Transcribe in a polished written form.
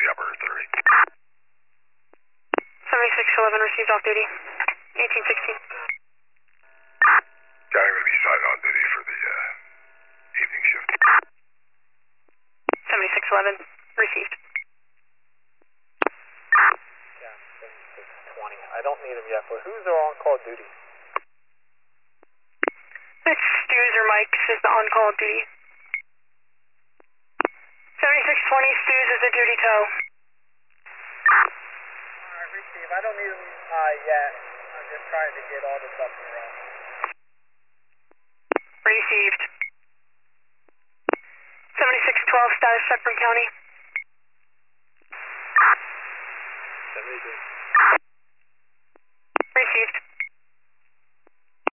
upper 30. 7611 received off duty. 1816. Guy going to be signed on duty for the evening shift. 7611 received. Yeah, 7620. I don't need him yet, but who's their on-call duty? It's Stews or Mike's is the on-call duty. 7620 Stews is the duty tow. Alright, receive. I don't need him yet. I'm just trying to get all this up and running. Received. 7612 status check from county. 73.